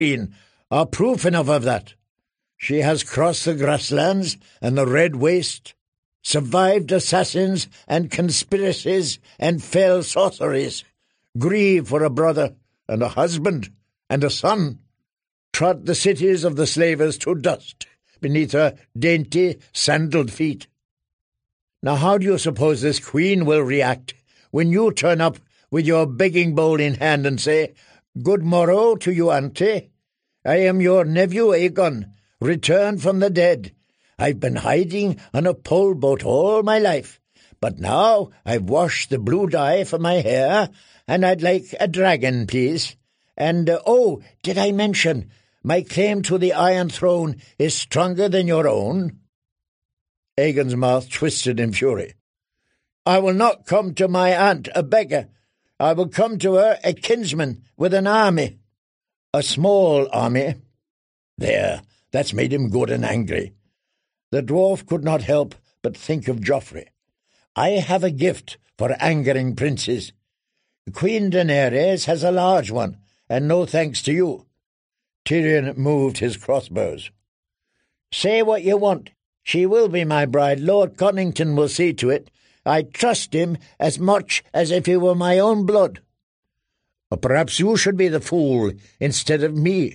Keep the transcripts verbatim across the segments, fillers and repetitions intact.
queen are proof enough of that. She has crossed the grasslands and the red waste, survived assassins and conspiracies and fell sorceries, grieved for a brother and a husband and a son, trod the cities of the slavers to dust beneath her dainty, sandaled feet. Now how do you suppose this queen will react when you turn up with your begging bowl in hand and say, "Good morrow to you, auntie. I am your nephew Aegon, returned from the dead. I've been hiding on a pole boat all my life, but now I've washed the blue dye from my hair, and I'd like a dragon, please. And, uh, oh, did I mention, my claim to the Iron Throne is stronger than your own?" Aegon's mouth twisted in fury. "I will not come to my aunt a beggar. I will come to her a kinsman with an army. A small army. There, that's made him good and angry." The dwarf could not help but think of Joffrey. "I have a gift for angering princes. Queen Daenerys has a large one, and no thanks to you." Tyrion moved his crossbows. "Say what you want. She will be my bride. Lord Connington will see to it. I trust him as much as if he were my own blood." "Or perhaps you should be the fool instead of me.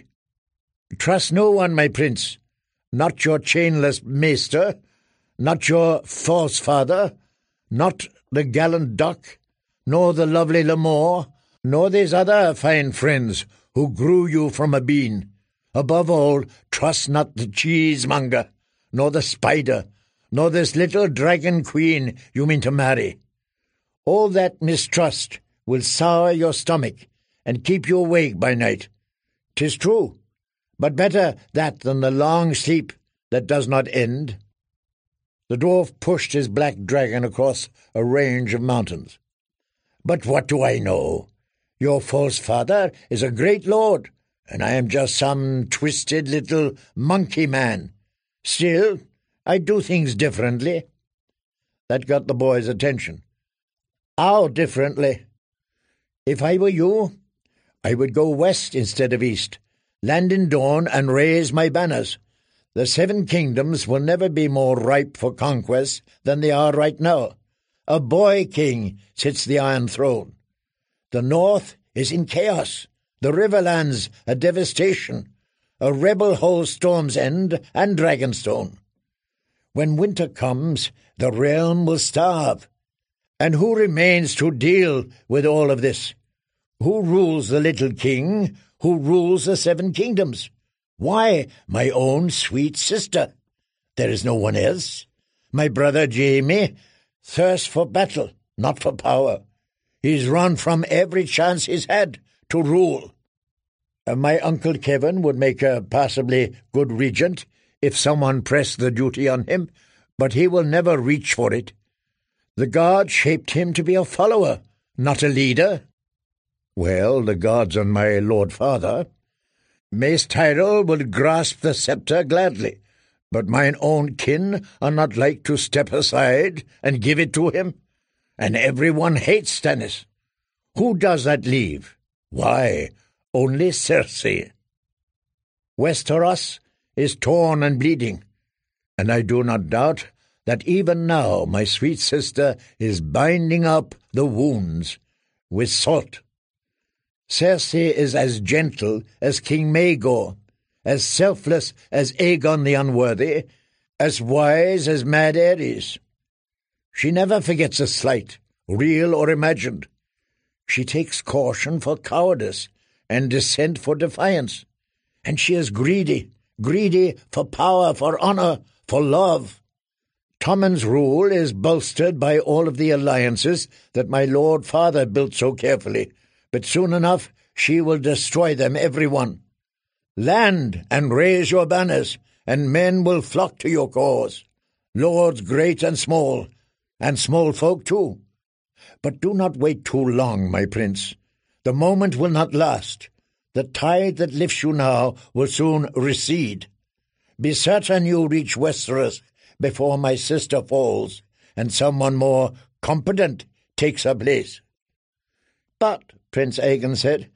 Trust no one, my prince. Not your chainless maester, not your false father, not the gallant Duck, nor the lovely Lamore, nor these other fine friends who grew you from a bean. Above all, trust not the cheesemonger, nor the spider, nor this little dragon queen you mean to marry. All that mistrust will sour your stomach and keep you awake by night. 'Tis true, but better that than the long sleep that does not end." The dwarf pushed his black dragon across a range of mountains. "But what do I know? Your false father is a great lord, and I am just some twisted little monkey man. Still, I do things differently." That got the boy's attention. "How differently?" "If I were you, I would go west instead of east, land in dawn and raise my banners. The Seven Kingdoms will never be more ripe for conquest than they are right now. A boy king sits the Iron Throne. The north is in chaos, the Riverlands a devastation, a rebel holds Storm's End and Dragonstone. When winter comes, the realm will starve. And who remains to deal with all of this? Who rules the little king? Who rules the Seven Kingdoms? Why, my own sweet sister. There is no one else. My brother Jaime thirsts for battle, not for power. He's run from every chance he's had to rule. Uh, my Uncle Kevin would make a passably good regent if someone pressed the duty on him, but he will never reach for it. The gods shaped him to be a follower, not a leader." "Well, the gods and my Lord Father. Mace Tyrell would grasp the sceptre gladly, but mine own kin are not like to step aside and give it to him. And everyone hates Stannis. Who does that leave? Why, only Cersei. Westeros is torn and bleeding, and I do not doubt that even now my sweet sister is binding up the wounds with salt. Cersei is as gentle as King Maegor, as selfless as Aegon the Unworthy, as wise as Mad Aerys. She never forgets a slight, real or imagined. She takes caution for cowardice and dissent for defiance, and she is greedy, greedy for power, for honour, for love. Tommen's rule is bolstered by all of the alliances that my Lord Father built so carefully, but soon enough she will destroy them, every one. Land and raise your banners, and men will flock to your cause, lords great and small, and small folk too. But do not wait too long, my prince. The moment will not last. The tide that lifts you now will soon recede. Be certain you reach Westeros before my sister falls, and someone more competent takes her place." "But," Prince Aegon said,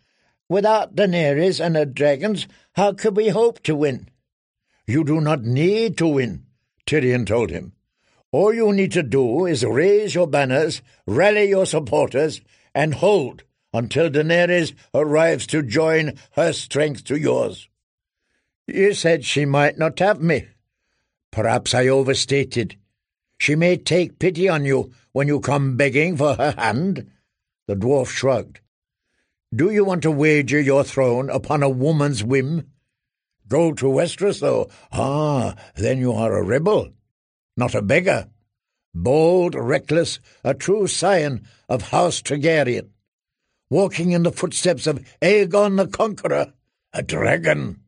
Without Daenerys and her dragons, how could we hope to win? You do not need to win, Tyrion told him. All you need to do is raise your banners, rally your supporters, and hold until Daenerys arrives to join her strength to yours. You said she might not have me. Perhaps I overstated. She may take pity on you when you come begging for her hand. The dwarf shrugged. Do you want to wager your throne upon a woman's whim? Go to Westeros, though. Ah, then you are a rebel, not a beggar. Bold, reckless, a true scion of House Targaryen. Walking in the footsteps of Aegon the Conqueror, a dragon.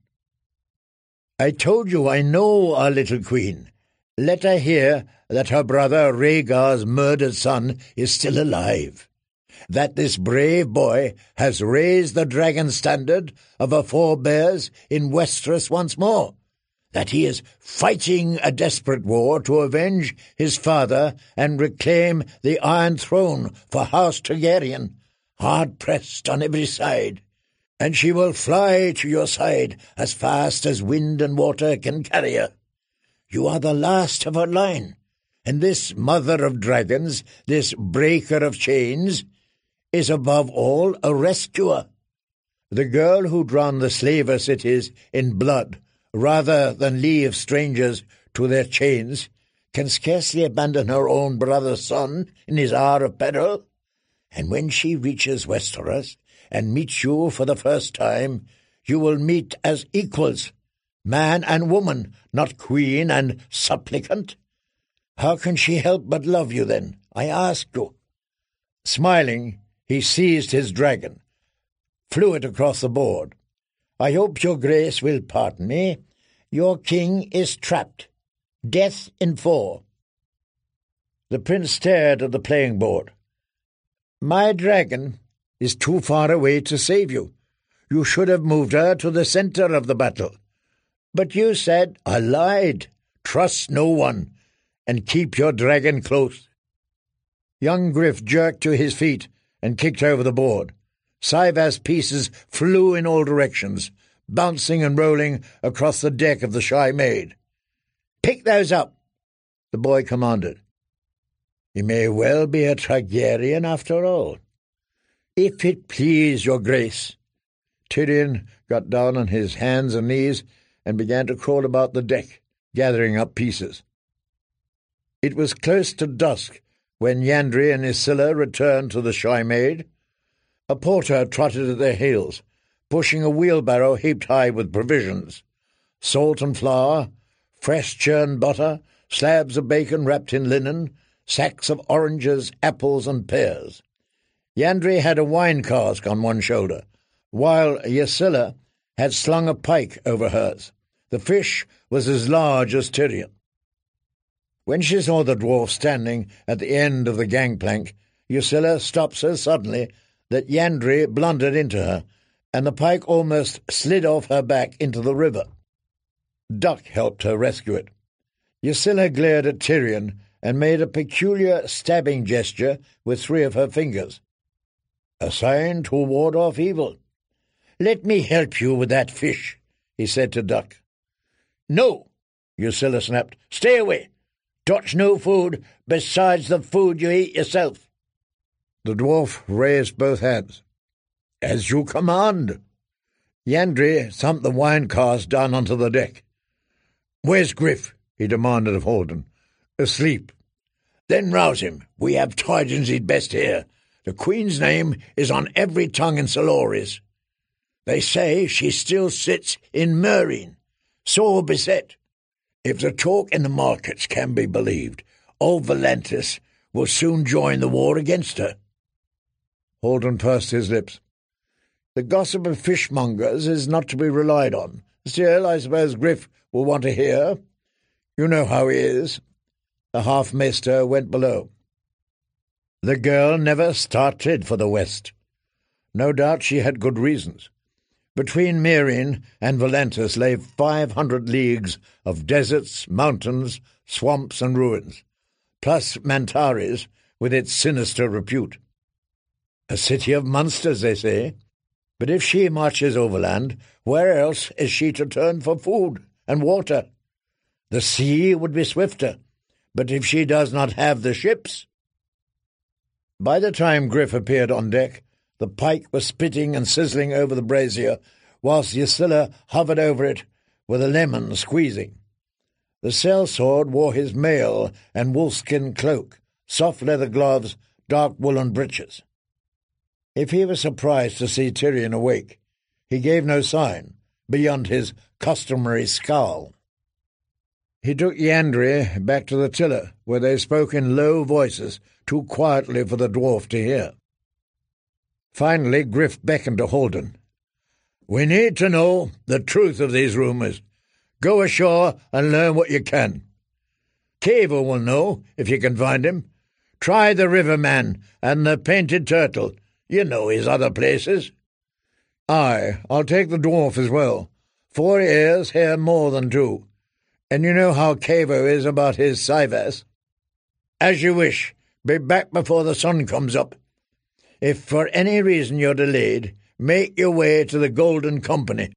I told you I know our little queen. Let her hear that her brother Rhaegar's murdered son is still alive, that this brave boy has raised the dragon standard of her forebears in Westeros once more, that he is fighting a desperate war to avenge his father and reclaim the Iron Throne for House Targaryen, hard-pressed on every side, and she will fly to your side as fast as wind and water can carry her. You are the last of her line, and this mother of dragons, this breaker of chains, is above all a rescuer. The girl who drowned the slaver cities in blood rather than leave strangers to their chains can scarcely abandon her own brother's son in his hour of peril. And when she reaches Westeros and meets you for the first time, you will meet as equals, man and woman, not queen and supplicant. How can she help but love you then, I ask you? Smiling, he seized his dragon, flew it across the board. I hope your grace will pardon me. Your king is trapped. Death in four. The prince stared at the playing board. My dragon is too far away to save you. You should have moved her to the centre of the battle. But you said, I lied. Trust no one, and keep your dragon close. Young Griff jerked to his feet and kicked over the board. Saivas pieces flew in all directions, bouncing and rolling across the deck of the Shy Maid. Pick those up, the boy commanded. He may well be a Targaryen after all. If it please your grace. Tyrion got down on his hands and knees and began to crawl about the deck, gathering up pieces. It was close to dusk when Yandri and Ysilla returned to the Shy Maid. A porter trotted at their heels, pushing a wheelbarrow heaped high with provisions, salt and flour, fresh churned butter, slabs of bacon wrapped in linen, sacks of oranges, apples, and pears. Yandri had a wine cask on one shoulder, while Ysilla had slung a pike over hers. The fish was as large as Tyrion. When she saw the dwarf standing at the end of the gangplank, Ysilla stopped so suddenly that Yandri blundered into her, and the pike almost slid off her back into the river. Duck helped her rescue it. Ysilla glared at Tyrion and made a peculiar stabbing gesture with three of her fingers. A sign to ward off evil. Let me help you with that fish, he said to Duck. No, Ysilla snapped. Stay away. Touch no food besides the food you eat yourself. The dwarf raised both hands. As you command. Yandri thumped the wine cask down onto the deck. Where's Griff? He demanded of Holden. Asleep. Then rouse him. We have tidings he'd best hear. The Queen's name is on every tongue in Soloris. They say she still sits in Meereen, sore beset. If the talk in the markets can be believed, old Volantis will soon join the war against her. Holden pursed his lips. The gossip of fishmongers is not to be relied on. Still, I suppose Griff will want to hear. You know how he is. The half-maester went below. The girl never started for the west. No doubt she had good reasons. Between Meereen and Volantis lay five hundred leagues of deserts, mountains, swamps, and ruins, plus Mantares with its sinister repute. A city of monsters, they say. But if she marches overland, where else is she to turn for food and water? The sea would be swifter, but if she does not have the ships— By the time Griff appeared on deck, the pike was spitting and sizzling over the brazier, whilst Ysilla hovered over it with a lemon squeezing. The sellsword wore his mail and wolfskin cloak, soft leather gloves, dark woolen breeches. If he was surprised to see Tyrion awake, he gave no sign, beyond his customary scowl. He took Yandri back to the tiller, where they spoke in low voices, too quietly for the dwarf to hear. Finally, Griff beckoned to Holden. "We need to know the truth of these rumours. Go ashore and learn what you can. Caver will know, if you can find him. Try the Riverman and the Painted Turtle. You know his other places." "Aye, I'll take the dwarf as well. Four ears hear more than two. And you know how Caver is about his Sivas." "As you wish. Be back before the sun comes up. If for any reason you're delayed, make your way to the Golden Company."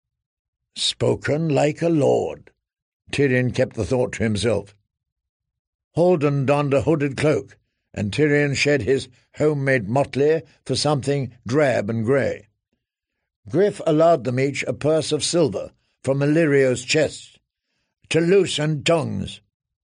Spoken like a lord. Tyrion kept the thought to himself. Holden donned a hooded cloak, and Tyrion shed his homemade motley for something drab and grey. Griff allowed them each a purse of silver from Illyrio's chest, to loosen tongues.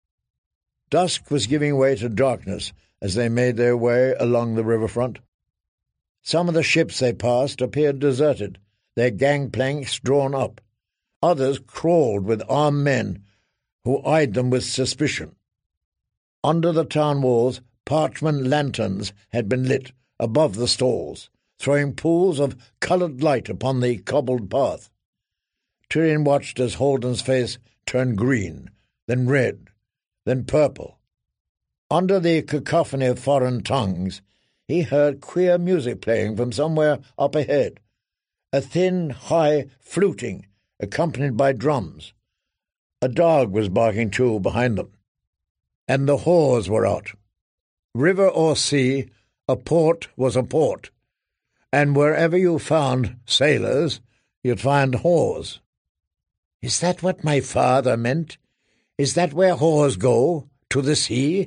Dusk was giving way to darkness as they made their way along the riverfront. Some of the ships they passed appeared deserted, their gangplanks drawn up. Others crawled with armed men who eyed them with suspicion. Under the town walls, parchment lanterns had been lit above the stalls, throwing pools of coloured light upon the cobbled path. Tyrion watched as Holden's face turned green, then red, then purple. Under the cacophony of foreign tongues, he heard queer music playing from somewhere up ahead, a thin, high fluting accompanied by drums. A dog was barking too behind them. And the whores were out. River or sea, a port was a port, and wherever you found sailors, you'd find whores. "Is that what my father meant? Is that where whores go, to the sea?"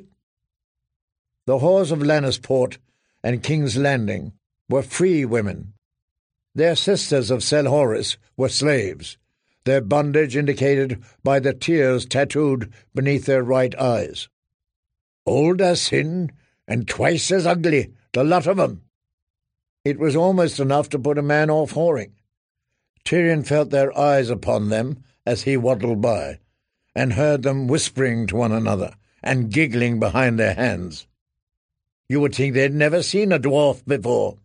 The whores of Lannisport and King's Landing were free women. Their sisters of Selhoris were slaves, their bondage indicated by the tears tattooed beneath their right eyes. Old as sin, and twice as ugly, the lot of 'em. It was almost enough to put a man off whoring. Tyrion felt their eyes upon them as he waddled by, and heard them whispering to one another and giggling behind their hands. You would think they'd never seen a dwarf before.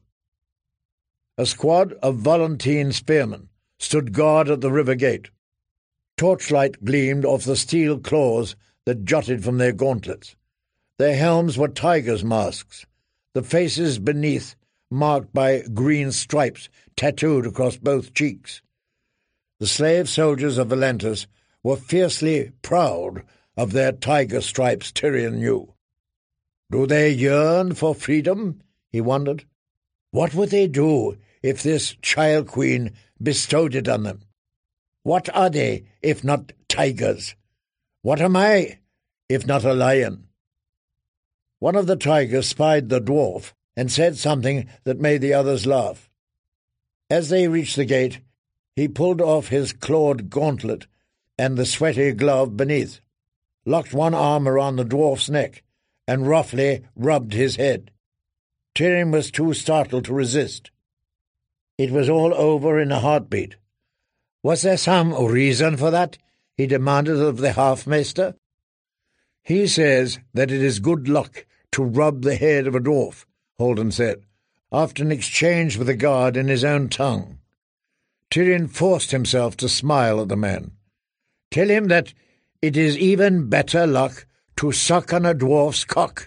A squad of Volantene spearmen stood guard at the river gate. Torchlight gleamed off the steel claws that jutted from their gauntlets. Their helms were tigers' masks, the faces beneath marked by green stripes tattooed across both cheeks. The slave soldiers of Valentus were fiercely proud of their tiger stripes, Tyrion knew. Do they yearn for freedom? He wondered. What would they do if this child queen bestowed it on them? What are they, if not tigers? What am I, if not a lion? One of the tigers spied the dwarf and said something that made the others laugh. As they reached the gate, he pulled off his clawed gauntlet and the sweaty glove beneath, locked one arm around the dwarf's neck, and roughly rubbed his head. Tyrion was too startled to resist. It was all over in a heartbeat. Was there some reason for that? He demanded of the half-maester. He says that it is good luck to rub the head of a dwarf, Holden said, after an exchange with the guard in his own tongue. Tyrion forced himself to smile at the man. Tell him that it is even better luck to suck on a dwarf's cock.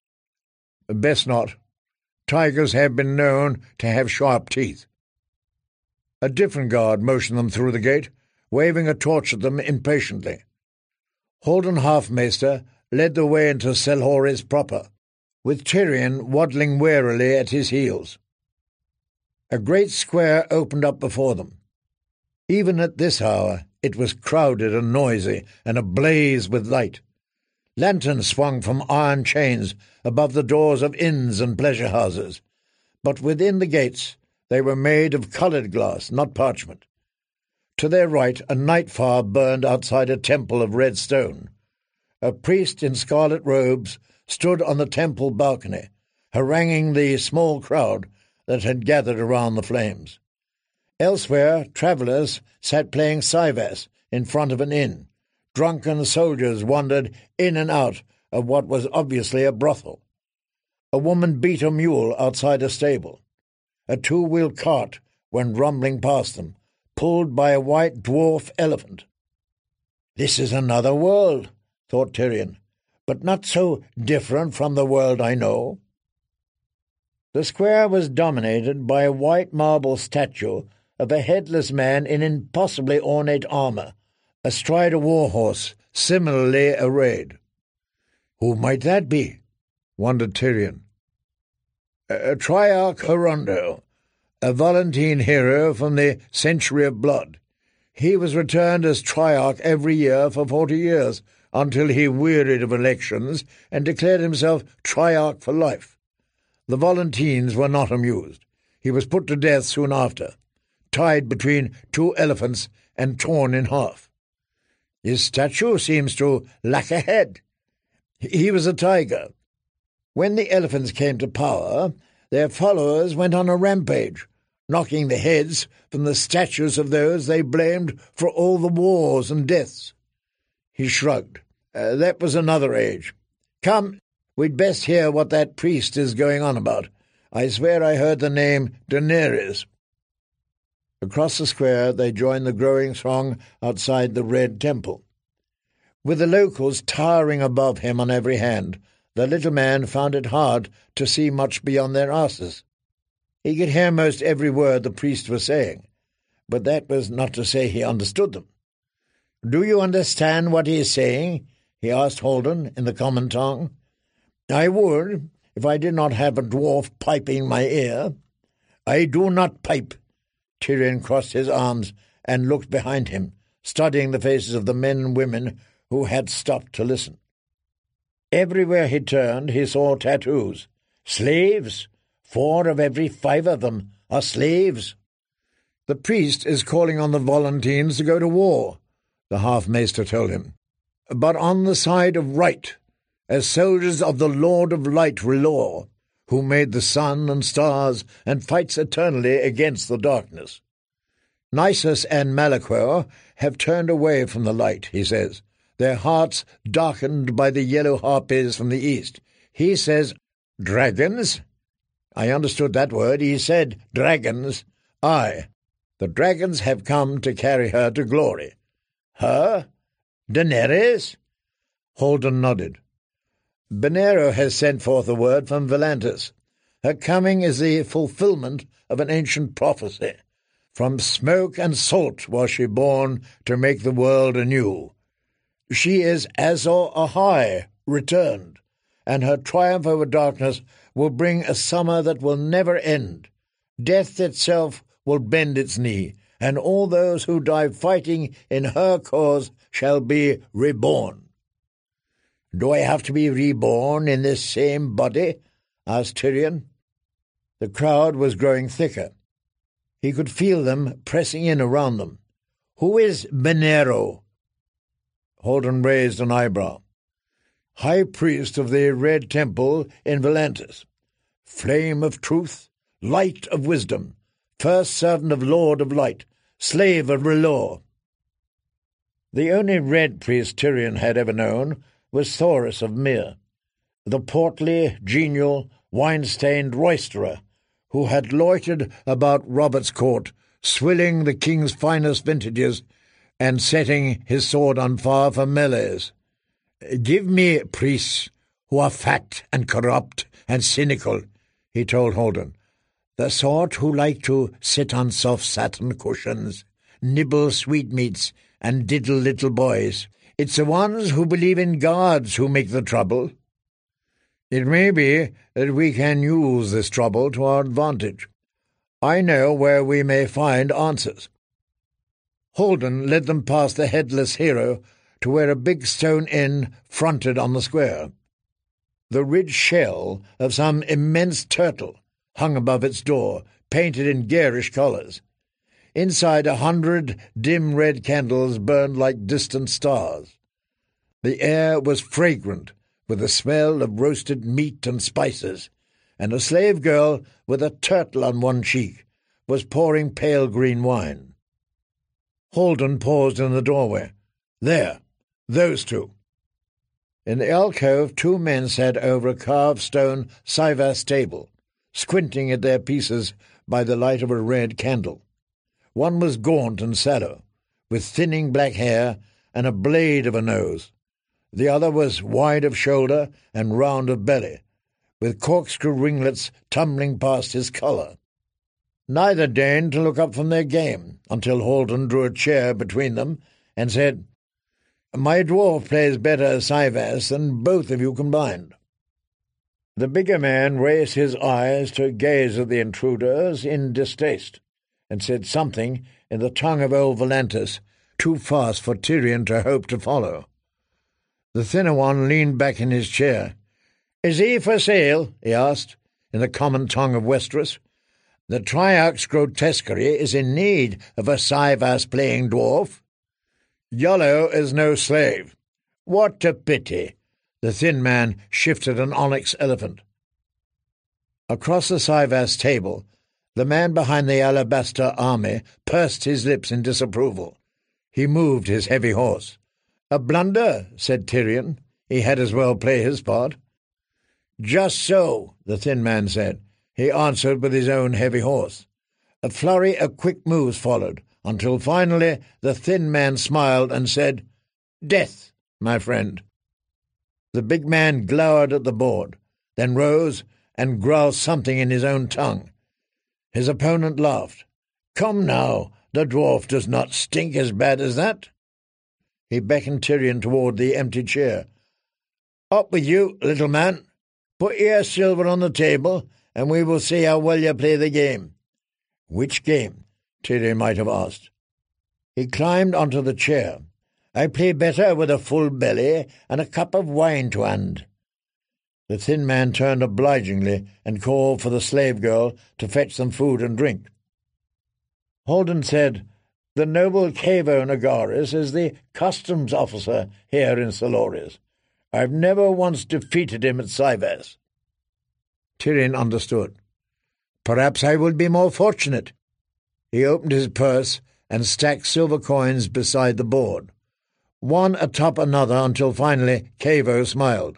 Best not. Tigers have been known to have sharp teeth. A different guard motioned them through the gate, waving a torch at them impatiently. Holden Halfmaester led the way into Selhoris proper, with Tyrion waddling warily at his heels. A great square opened up before them. Even at this hour it was crowded and noisy and ablaze with light. Lanterns swung from iron chains above the doors of inns and pleasure houses, but within the gates they were made of coloured glass, not parchment. To their right a night fire burned outside a temple of red stone. A priest in scarlet robes stood on the temple balcony, haranguing the small crowd that had gathered around the flames. Elsewhere, travellers sat playing sivas in front of an inn. Drunken soldiers wandered in and out of what was obviously a brothel. A woman beat a mule outside a stable. A two-wheeled cart went rumbling past them, pulled by a white dwarf elephant. "This is another world," thought Tyrion, "but not so different from the world I know." The square was dominated by a white marble statue of a headless man in impossibly ornate armour, astride a war-horse similarly arrayed. Who might that be? Wondered Tyrion. A Triarch Hirundo, a Volantene hero from the Century of Blood. He was returned as Triarch every year for forty years, until he wearied of elections and declared himself Triarch for life. The Volantenes were not amused. He was put to death soon after, tied between two elephants and torn in half. His statue seems to lack a head. He was a tiger. When the elephants came to power, their followers went on a rampage, knocking the heads from the statues of those they blamed for all the wars and deaths. He shrugged. Uh, that was another age. Come, we'd best hear what that priest is going on about. I swear I heard the name Daenerys. Across the square they joined the growing throng outside the Red Temple. With the locals towering above him on every hand, the little man found it hard to see much beyond their asses. He could hear most every word the priest was saying, but that was not to say he understood them. "Do you understand what he is saying?" he asked Holden in the common tongue. "I would, if I did not have a dwarf piping my ear." "I do not pipe." Tyrion crossed his arms and looked behind him, studying the faces of the men and women who had stopped to listen. Everywhere he turned he saw tattoos. Slaves! Four of every five of them are slaves. "The priest is calling on the Volantenes to go to war," the half-maester told him, "but on the side of right, as soldiers of the Lord of Light R'hllor, who made the sun and stars and fights eternally against the darkness. Nisus and Malaquer have turned away from the light, he says, their hearts darkened by the yellow harpies from the east. He says, dragons? I understood that word. He said dragons. Aye, the dragons have come to carry her to glory." "Her? Daenerys?" Holden nodded. "Benerro has sent forth a word from Volantis. Her coming is the fulfillment of an ancient prophecy. From smoke and salt was she born to make the world anew. She is Azor Ahai returned, and her triumph over darkness will bring a summer that will never end. Death itself will bend its knee, and all those who die fighting in her cause shall be reborn." "Do I have to be reborn in this same body?" asked Tyrion. The crowd was growing thicker. He could feel them pressing in around them. "Who is Benerro?" Holden raised an eyebrow. "High priest of the Red Temple in Volantis. Flame of truth, light of wisdom, first servant of Lord of Light, slave of R'hllor." The only red priest Tyrion had ever known was Thoros of Myr, the portly, genial, wine-stained roisterer who had loitered about Robert's court, swilling the king's finest vintages and setting his sword on fire for melees. "Give me priests who are fat and corrupt and cynical," he told Holden, "the sort who like to sit on soft satin cushions, nibble sweetmeats, and diddle little boys. It's the ones who believe in gods who make the trouble. It may be that we can use this trouble to our advantage. I know where we may find answers." Holden led them past the headless hero to where a big stone inn fronted on the square. The ridged shell of some immense turtle hung above its door, painted in garish colours. Inside a hundred dim red candles burned like distant stars. The air was fragrant with the smell of roasted meat and spices, and a slave girl with a turtle on one cheek was pouring pale green wine. Holden paused in the doorway. There, those two. In the alcove, two men sat over a carved stone Saivas table, squinting at their pieces by the light of a red candle. One was gaunt and sallow, with thinning black hair and a blade of a nose. The other was wide of shoulder and round of belly, with corkscrew ringlets tumbling past his collar. Neither deigned to look up from their game until Holden drew a chair between them and said, "My dwarf plays better Saivas than both of you combined." The bigger man raised his eyes to gaze at the intruders in distaste, and said something in the tongue of old Volantis, too fast for Tyrion to hope to follow. The thinner one leaned back in his chair. "Is he for sale?" he asked, in the common tongue of Westeros. "The Triarch's grotesquerie is in need of a Saivas-playing dwarf." "Yellow is no slave." "What a pity!" The thin man shifted an onyx elephant. Across the Saivas table, the man behind the alabaster army pursed his lips in disapproval. He moved his heavy horse. "A blunder," said Tyrion. He had as well play his part. "Just so," the thin man said. He answered with his own heavy horse. A flurry of quick moves followed, until finally the thin man smiled and said, "Death, my friend." The big man glowered at the board, then rose and growled something in his own tongue. His opponent laughed. "Come now, the dwarf does not stink as bad as that." He beckoned Tyrion toward the empty chair. "Up with you, little man. Put your silver on the table, and we will see how well you play the game." "Which game?" Tyrion might have asked. He climbed onto the chair. "I play better with a full belly and a cup of wine to hand." The thin man turned obligingly and called for the slave girl to fetch some food and drink. Holden said, "The noble Cavo Nagaris is the customs officer here in Solorius. I've never once defeated him at Saivas." Tyrion understood. "Perhaps I will be more fortunate." He opened his purse and stacked silver coins beside the board, one atop another, until finally Cavo smiled.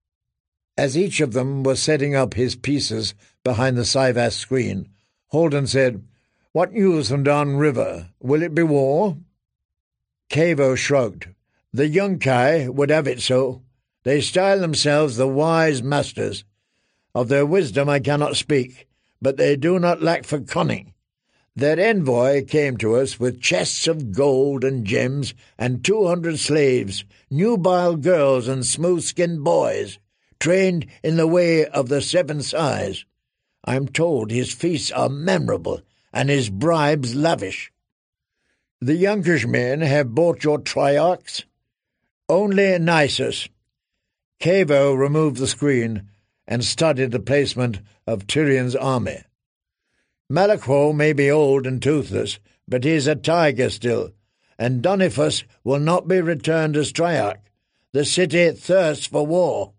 As each of them was setting up his pieces behind the Saivas screen, Holden said, "What news from down river? Will it be war?" Cavo shrugged. "The Yunkai would have it so. They style themselves the wise masters. Of their wisdom I cannot speak, but they do not lack for cunning. Their envoy came to us with chests of gold and gems and two hundred slaves, nubile girls and smooth-skinned boys, trained in the way of the seven sighs. I am told his feasts are memorable and his bribes lavish. The Yunkish men have bought your triarchs?" "Only Nisus." Cavo removed the screen and studied the placement of Tyrion's army. "Malachor may be old and toothless, but he is a tiger still, and Doniphus will not be returned as Triarch. The city thirsts for war."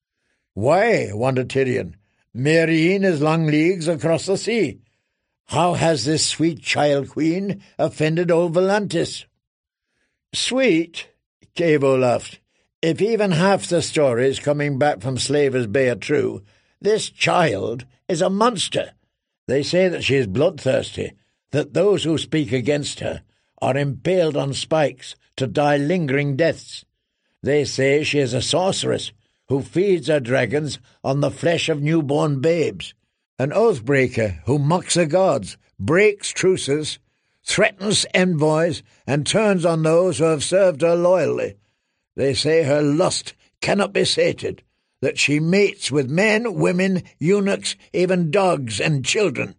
"Why?" wondered Tyrion. "Meereen is long leagues across the sea. How has this sweet child queen offended old Volantis?" "Sweet?" Cavo laughed. "If even half the stories coming back from Slavers Bay are true, this child is a monster. They say that she is bloodthirsty, that those who speak against her are impaled on spikes to die lingering deaths. They say she is a sorceress who feeds her dragons on the flesh of newborn babes, an oath-breaker who mocks the gods, breaks truces, threatens envoys, and turns on those who have served her loyally. They say her lust cannot be sated, that she mates with men, women, eunuchs, even dogs and children,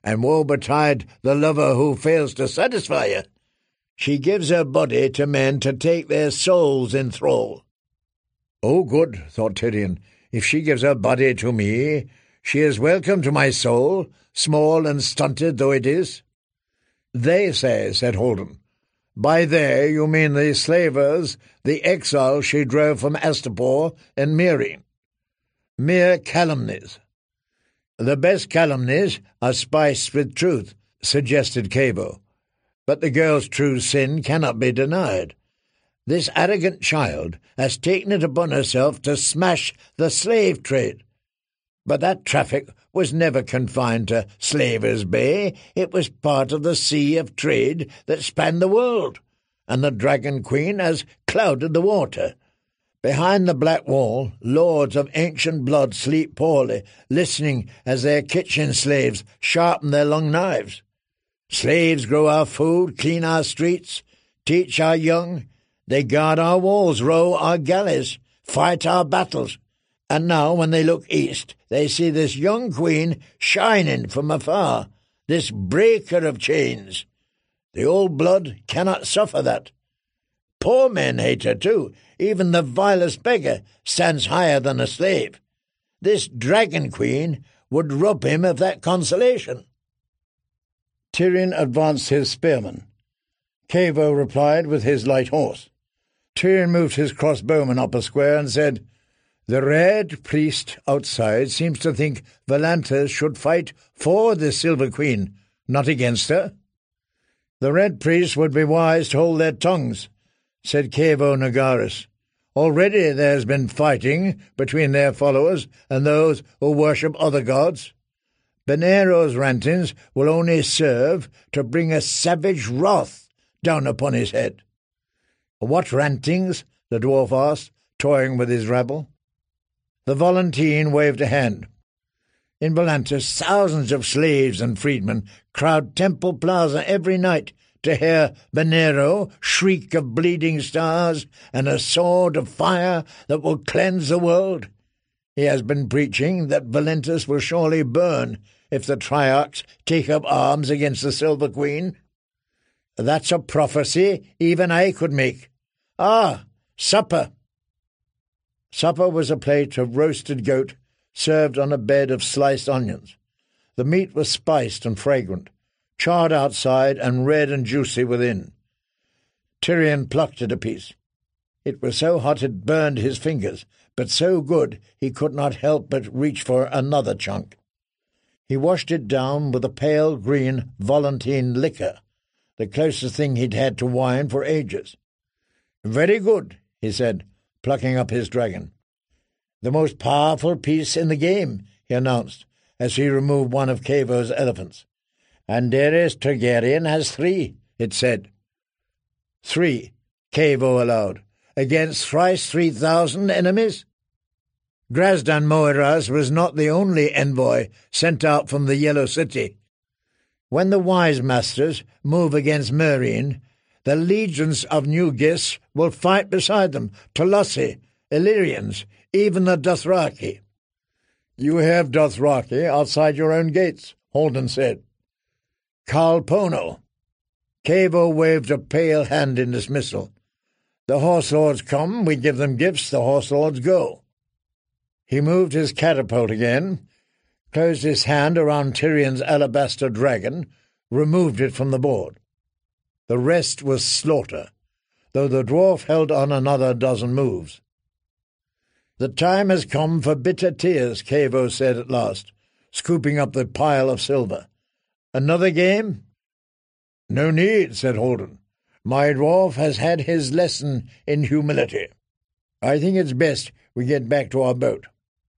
and woe betide the lover who fails to satisfy her. She gives her body to men to take their souls in thrall." "Oh, good," thought Tyrion. "If she gives her body to me, she is welcome to my soul, small and stunted though it is." "They say," said Holden. "By they you mean the slavers, the exiles she drove from Astapor and Meereen." "Mere calumnies." "The best calumnies are spiced with truth," suggested Cavo. "But the girl's true sin cannot be denied. This arrogant child has taken it upon herself to smash the slave trade. But that traffic was never confined to Slavers' Bay. It was part of the sea of trade that spanned the world, and the Dragon Queen has clouded the water. Behind the Black Wall, lords of ancient blood sleep poorly, listening as their kitchen slaves sharpen their long knives. Slaves grow our food, clean our streets, teach our young. They guard our walls, row our galleys, fight our battles. And now, when they look east, they see this young queen shining from afar, this breaker of chains. The old blood cannot suffer that. Poor men hate her too. Even the vilest beggar stands higher than a slave. This Dragon Queen would rob him of that consolation." Tyrion advanced his spearmen. Cavo replied with his light horse. Tyrion moved his crossbowmen up a square and said, "The Red Priest outside seems to think Volantis should fight for the Silver Queen, not against her." "The Red Priests would be wise to hold their tongues," said Cavo Nagaris. "Already there has been fighting between their followers and those who worship other gods. Benero's rantings will only serve to bring a savage wrath down upon his head." "What rantings?" the dwarf asked, toying with his rabble. The Volantene waved a hand. "In Volantis, thousands of slaves and freedmen crowd Temple Plaza every night to hear Benero shriek of bleeding stars and a sword of fire that will cleanse the world. He has been preaching that Volantis will surely burn if the Triarchs take up arms against the Silver Queen." "That's a prophecy even I could make. Ah, supper." Supper was a plate of roasted goat served on a bed of sliced onions. The meat was spiced and fragrant, charred outside and red and juicy within. Tyrion plucked at a piece. It was so hot it burned his fingers, but so good he could not help but reach for another chunk. He washed it down with a pale green Volantene liquor, the closest thing he'd had to wine for ages. "Very good," he said, plucking up his dragon. "The most powerful piece in the game," he announced, as he removed one of Cavo's elephants. "And Daenerys Targaryen has three," it said. "Three," Cavo allowed, "against thrice three thousand enemies?" Grazdan Moiraz was not the only envoy sent out from the Yellow City. When the Wise Masters move against Meereen, the legions of New Gis will fight beside them, Tolosi, Illyrians, even the Dothraki. "You have Dothraki outside your own gates," Holden said. "Khal Pono." Cavo waved a pale hand in dismissal. "The Horse Lords come, we give them gifts, the Horse Lords go." He moved his catapult again, closed his hand around Tyrion's alabaster dragon, removed it from the board. The rest was slaughter, though the dwarf held on another dozen moves. "The time has come for bitter tears," Cavo said at last, scooping up the pile of silver. "Another game?" "No need," said Holden. "My dwarf has had his lesson in humility. I think it's best we get back to our boat."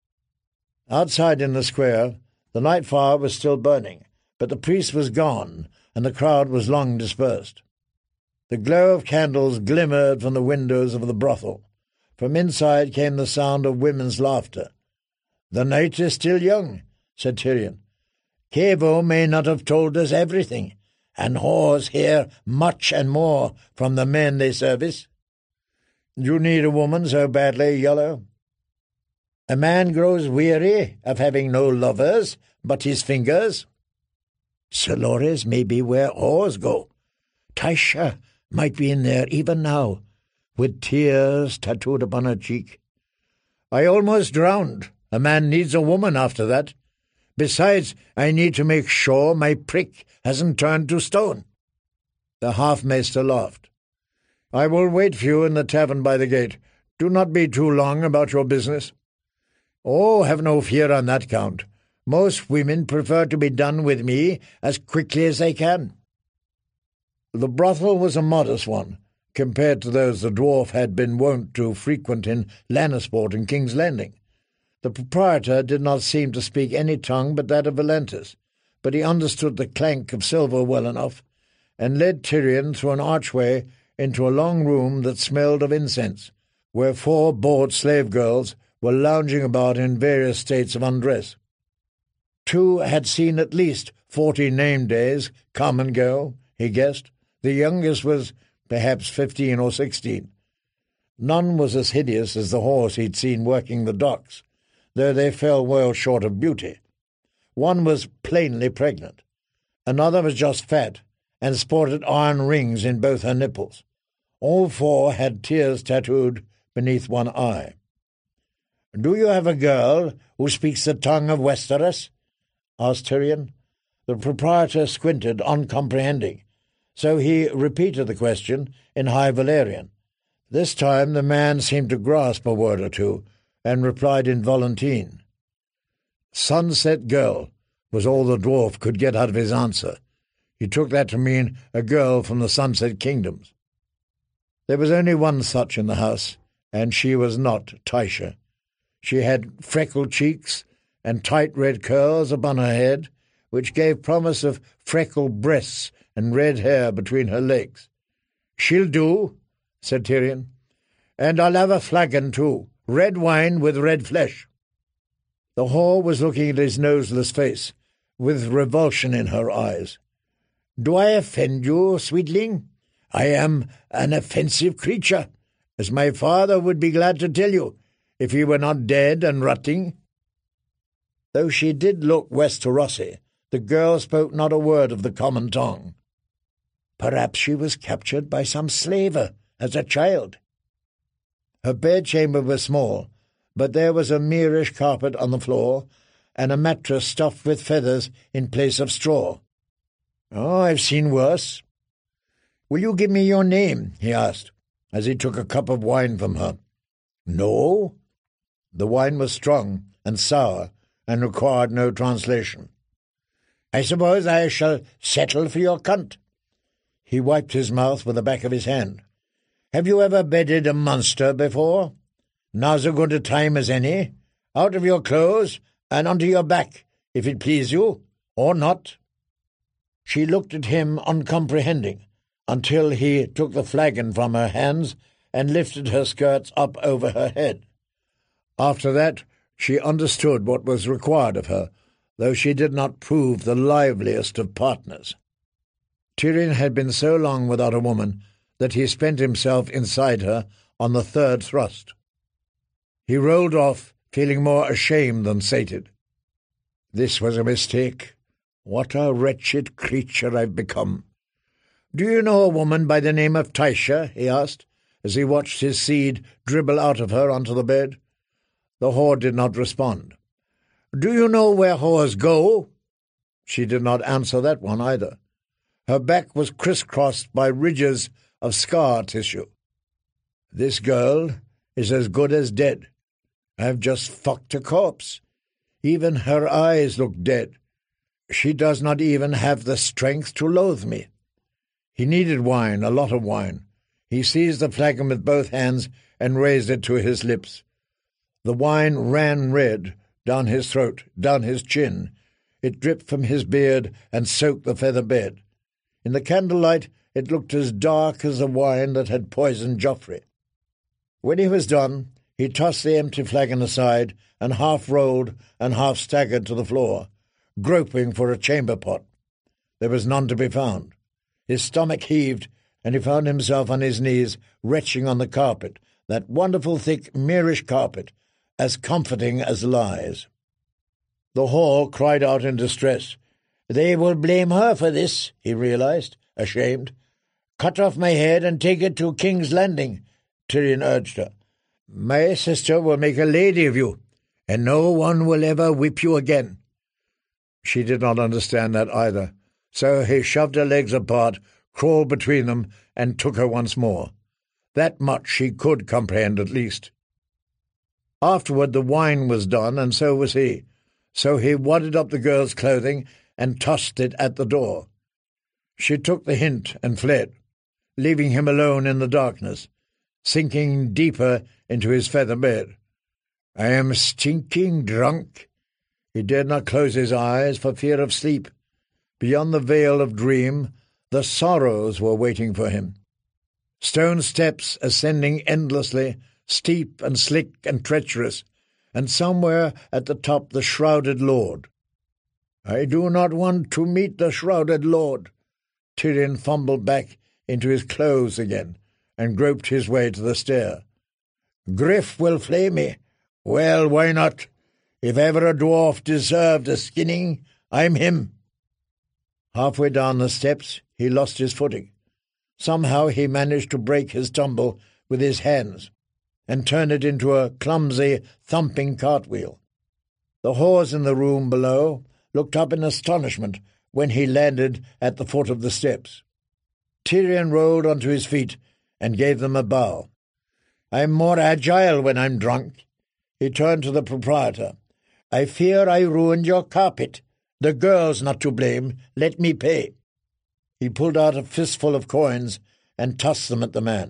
Outside in the square, the night fire was still burning, but the priest was gone, and the crowd was long dispersed. The glow of candles glimmered from the windows of the brothel. From inside came the sound of women's laughter. "The night is still young," said Tyrion. "Cavo may not have told us everything, and whores hear much and more from the men they service." "You need a woman so badly, Yellow?" "A man grows weary of having no lovers but his fingers." Solores may be where whores go. Tysha might be in there even now, with tears tattooed upon her cheek. I almost drowned. A man needs a woman after that. Besides, I need to make sure my prick hasn't turned to stone. The half-maester laughed. I will wait for you in the tavern by the gate. Do not be too long about your business. Oh, have no fear on that count. Most women prefer to be done with me as quickly as they can. The brothel was a modest one, compared to those the dwarf had been wont to frequent in Lannisport and King's Landing. The proprietor did not seem to speak any tongue but that of Valentis, but he understood the clank of silver well enough, and led Tyrion through an archway into a long room that smelled of incense, where four bored slave girls were lounging about in various states of undress. Two had seen at least forty name days come and go, he guessed. The youngest was perhaps fifteen or sixteen. None was as hideous as the horse he'd seen working the docks, though they fell well short of beauty. One was plainly pregnant. Another was just fat, and sported iron rings in both her nipples. All four had tears tattooed beneath one eye. "Do you have a girl who speaks the tongue of Westeros?" asked Tyrion. The proprietor squinted, uncomprehending, so he repeated the question in High Valyrian. This time the man seemed to grasp a word or two, and replied in Volantene. "Sunset Girl" was all the dwarf could get out of his answer. He took that to mean a girl from the Sunset Kingdoms. There was only one such in the house, and she was not Tysha. She had freckled cheeks and tight red curls upon her head, which gave promise of freckled breasts and red hair between her legs. "She'll do," said Tyrion. "And I'll have a flagon, too, red wine with red flesh." The whore was looking at his noseless face, with revulsion in her eyes. "Do I offend you, sweetling? I am an offensive creature, as my father would be glad to tell you, if he were not dead and rotting." Though she did look Westerosi, the girl spoke not a word of the common tongue. Perhaps she was captured by some slaver as a child. Her bedchamber was small, but there was a Myrish carpet on the floor, and a mattress stuffed with feathers in place of straw. "Oh, I've seen worse." "Will you give me your name?" he asked, as he took a cup of wine from her. "No." The wine was strong and sour, and required no translation. "I suppose I shall settle for your cunt." He wiped his mouth with the back of his hand. "Have you ever bedded a monster before? Now's as good a time as any. Out of your clothes and onto your back, if it please you, or not." She looked at him uncomprehending, until he took the flagon from her hands and lifted her skirts up over her head. After that she understood what was required of her, though she did not prove the liveliest of partners. Tyrion had been so long without a woman that he spent himself inside her on the third thrust. He rolled off, feeling more ashamed than sated. This was a mistake. What a wretched creature I've become. "Do you know a woman by the name of Tysha?" he asked, as he watched his seed dribble out of her onto the bed. The whore did not respond. "Do you know where whores go?" She did not answer that one either. Her back was crisscrossed by ridges of scar tissue. "This girl is as good as dead. I've just fucked a corpse. Even her eyes look dead. She does not even have the strength to loathe me." He needed wine, a lot of wine. He seized the flagon with both hands and raised it to his lips. The wine ran red down his throat, down his chin. It dripped from his beard and soaked the feather bed. In the candlelight it looked as dark as the wine that had poisoned Joffrey. When he was done, he tossed the empty flagon aside and half rolled and half staggered to the floor, groping for a chamber pot. There was none to be found. His stomach heaved, and he found himself on his knees, retching on the carpet, that wonderful thick Myrish carpet, as comforting as lies. The whore cried out in distress, They will blame her for this, he realized, ashamed. Cut off my head and take it to King's Landing, Tyrion urged her. My sister will make a lady of you, and no one will ever whip you again. She did not understand that either, so he shoved her legs apart, crawled between them, and took her once more. That much she could comprehend at least. Afterward the wine was done, and so was he, so he wadded up the girl's clothing and tossed it at the door. She took the hint and fled, leaving him alone in the darkness, sinking deeper into his feather bed. I am stinking drunk. He dared not close his eyes for fear of sleep. Beyond the veil of dream, the sorrows were waiting for him. Stone steps ascending endlessly, steep and slick and treacherous, and somewhere at the top the shrouded lord. I do not want to meet the shrouded lord. Tyrion fumbled back into his clothes again and groped his way to the stair. Griff will flay me. Well, why not? If ever a dwarf deserved a skinning, I'm him. Halfway down the steps he lost his footing. Somehow he managed to break his tumble with his hands and turn it into a clumsy, thumping cartwheel. The whores in the room below looked up in astonishment when he landed at the foot of the steps. Tyrion rolled onto his feet and gave them a bow. I'm more agile when I'm drunk. He turned to the proprietor. I fear I ruined your carpet. The girl's not to blame. Let me pay. He pulled out a fistful of coins and tossed them at the man.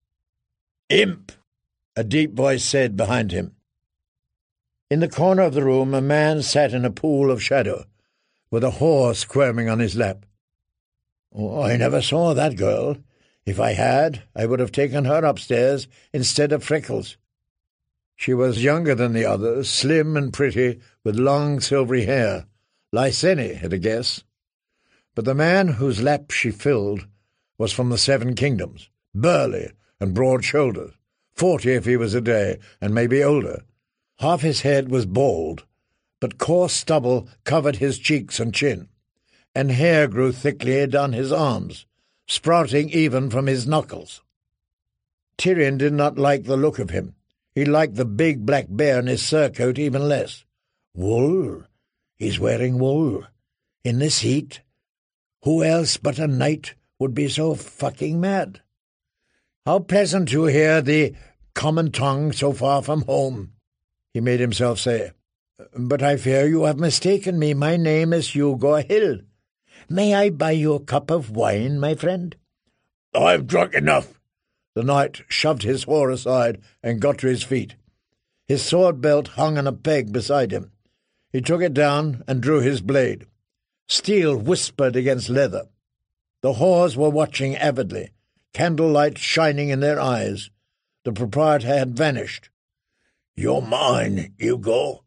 Imp! A deep voice said behind him. In the corner of the room a man sat in a pool of shadow, with a whore squirming on his lap. Oh, I never saw that girl. If I had, I would have taken her upstairs instead of Freckles. She was younger than the others, slim and pretty, with long silvery hair. Lyseni, at a guess. But the man whose lap she filled was from the Seven Kingdoms, burly and broad-shouldered, forty if he was a day, and maybe older. Half his head was bald, but coarse stubble covered his cheeks and chin, and hair grew thickly down his arms, sprouting even from his knuckles. Tyrion did not like the look of him. He liked the big black bear in his surcoat even less. Wool? He's wearing wool. In this heat? Who else but a knight would be so fucking mad? How pleasant to hear the common tongue so far from home, he made himself say. But I fear you have mistaken me. My name is Hugo Hill. May I buy you a cup of wine, my friend? I've drunk enough. The knight shoved his whore aside and got to his feet. His sword belt hung on a peg beside him. He took it down and drew his blade. Steel whispered against leather. The whores were watching avidly, candlelight shining in their eyes. The proprietor had vanished. You're mine, Hugo.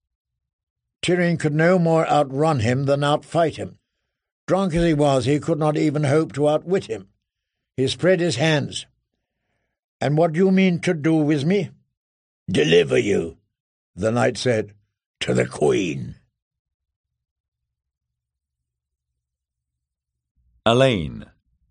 Tyrion could no more outrun him than outfight him. Drunk as he was, he could not even hope to outwit him. He spread his hands. And what do you mean to do with me? Deliver you, the knight said, to the queen. Alayne.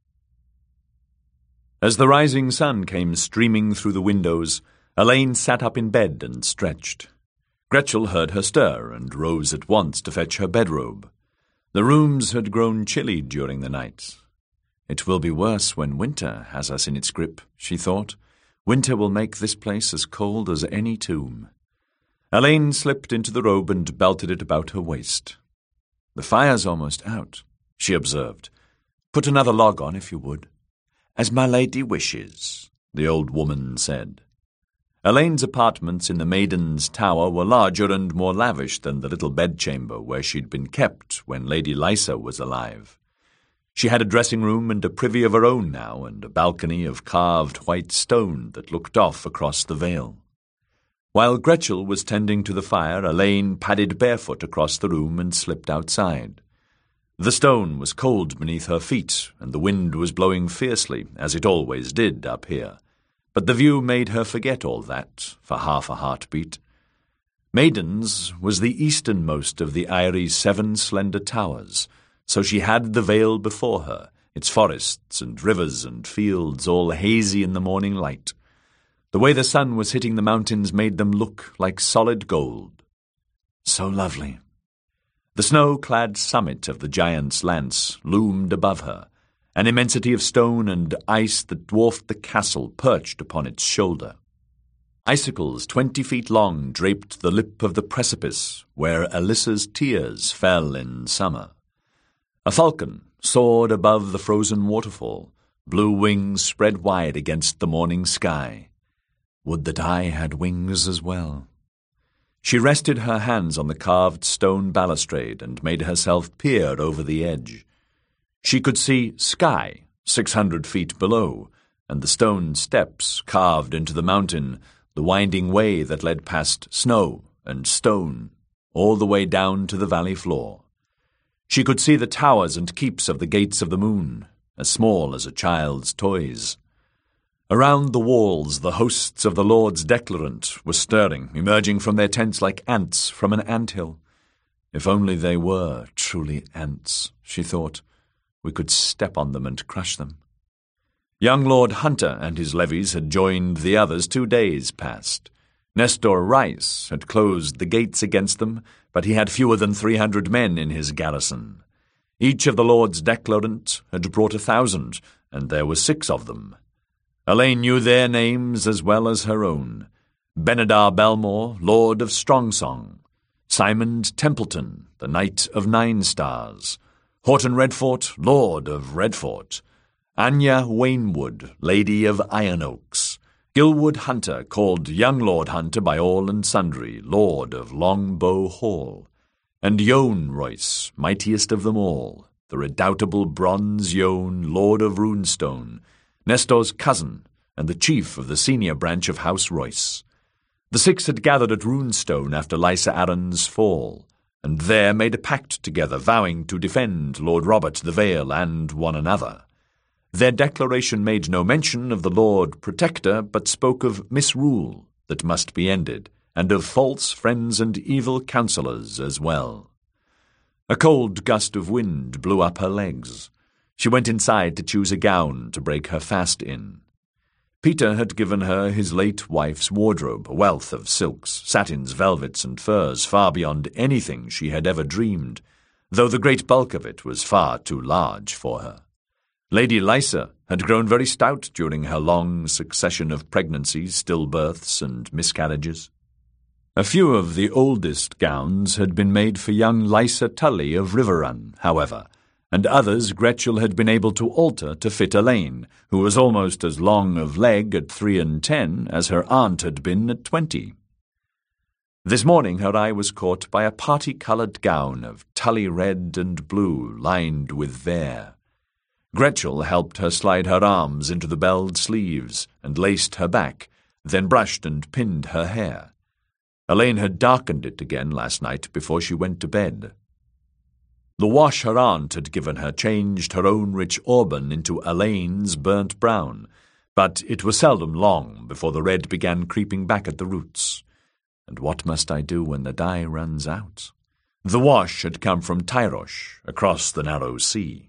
As the rising sun came streaming through the windows, Alayne sat up in bed and stretched. Gretchel heard her stir and rose at once to fetch her bedrobe. The rooms had grown chilly during the night. It will be worse when winter has us in its grip, she thought. Winter will make this place as cold as any tomb. Alayne slipped into the robe and belted it about her waist. The fire's almost out, she observed. Put another log on, if you would. As my lady wishes, the old woman said. Alayne's apartments in the Maiden's Tower were larger and more lavish than the little bedchamber where she'd been kept when Lady Lysa was alive. She had a dressing-room and a privy of her own now, and a balcony of carved white stone that looked off across the vale. While Gretchel was tending to the fire, Alayne padded barefoot across the room and slipped outside. The stone was cold beneath her feet, and the wind was blowing fiercely, as it always did up here. But the view made her forget all that for half a heartbeat. Maiden's was the easternmost of the Eyre's seven slender towers, so she had the vale before her, its forests and rivers and fields all hazy in the morning light. The way the sun was hitting the mountains made them look like solid gold. So lovely. The snow-clad summit of the giant's lance loomed above her, an immensity of stone and ice that dwarfed the castle perched upon its shoulder. Icicles twenty feet long draped the lip of the precipice where Alyssa's tears fell in summer. A falcon soared above the frozen waterfall, blue wings spread wide against the morning sky. Would that I had wings as well. She rested her hands on the carved stone balustrade and made herself peer over the edge. She could see sky six hundred feet below, and the stone steps carved into the mountain, the winding way that led past snow and stone, all the way down to the valley floor. She could see the towers and keeps of the gates of the moon, as small as a child's toys. Around the walls the hosts of the Lord's Declarant were stirring, emerging from their tents like ants from an anthill. If only they were truly ants, she thought. We could step on them and crush them. Young Lord Hunter and his levies had joined the others two days past. Nestor Rice had closed the gates against them, but he had fewer than three hundred men in his garrison. Each of the Lord's Declarant had brought a thousand, and there were six of them. Elaine knew their names as well as her own. Benedar Belmore, Lord of Strongsong; Simon Templeton, the Knight of Nine Stars; Horton Redfort, Lord of Redfort; Anya Wainwood, Lady of Iron Oaks; Gilwood Hunter, called Young Lord Hunter by all and sundry, Lord of Longbow Hall; and Yone Royce, mightiest of them all, the redoubtable Bronze Yone, Lord of Runestone, Nestor's cousin, and the chief of the senior branch of House Royce. The six had gathered at Runestone after Lysa Arryn's fall, and there made a pact together, vowing to defend Lord Robert the Vale and one another. Their declaration made no mention of the Lord Protector, but spoke of misrule that must be ended, and of false friends and evil counsellors as well. A cold gust of wind blew up her legs. She went inside to choose a gown to break her fast in. Peter had given her his late wife's wardrobe, a wealth of silks, satins, velvets, and furs far beyond anything she had ever dreamed, though the great bulk of it was far too large for her. Lady Lysa had grown very stout during her long succession of pregnancies, stillbirths, and miscarriages. A few of the oldest gowns had been made for young Lysa Tully of Riverrun, however, and others Gretchel had been able to alter to fit Elaine, who was almost as long of leg at three and ten as her aunt had been at twenty. This morning her eye was caught by a party-coloured gown of tully red and blue lined with vair. Gretchel helped her slide her arms into the belled sleeves and laced her back, then brushed and pinned her hair. Elaine had darkened it again last night before she went to bed. The wash her aunt had given her changed her own rich auburn into Elaine's burnt brown, but it was seldom long before the red began creeping back at the roots. And what must I do when the dye runs out? The wash had come from Tyrosh, across the narrow sea.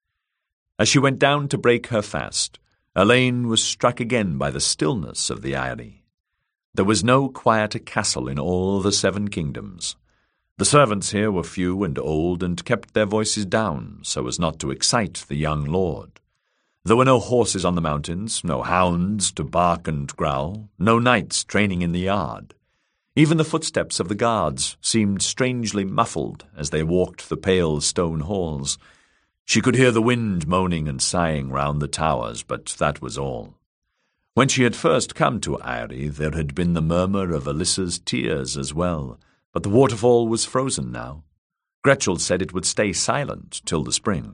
As she went down to break her fast, Elaine was struck again by the stillness of the Eyrie. There was no quieter castle in all the Seven Kingdoms. The servants here were few and old, and kept their voices down so as not to excite the young lord. There were no horses on the mountains, no hounds to bark and growl, no knights training in the yard. Even the footsteps of the guards seemed strangely muffled as they walked the pale stone halls. She could hear the wind moaning and sighing round the towers, but that was all. When she had first come to Eyrie, there had been the murmur of Alyssa's tears as well, but the waterfall was frozen now. Gretchel said it would stay silent till the spring.